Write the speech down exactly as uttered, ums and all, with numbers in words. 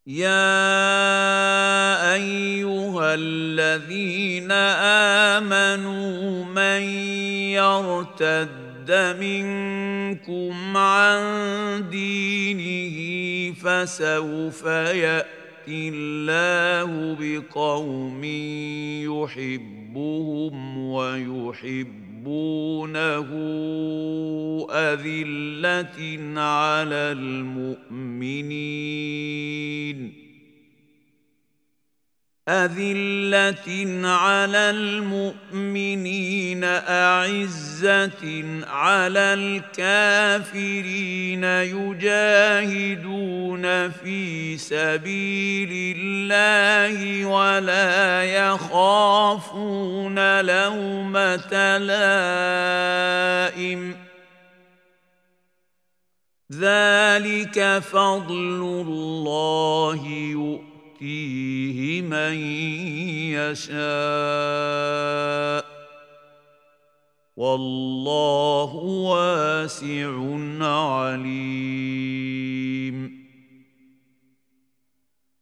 يا أيها الذين آمنوا من يرتد منكم عن دينه فسوف يأتي الله بقوم يحبهم ويحبونه أذلة على المؤمنين أذلة على المؤمنين أعزة على الكافرين يجاهدون في سبيل الله ولا يخافون لومة لائم ذلك فضل الله يؤتيه يؤتيه من يشاء والله واسع عليم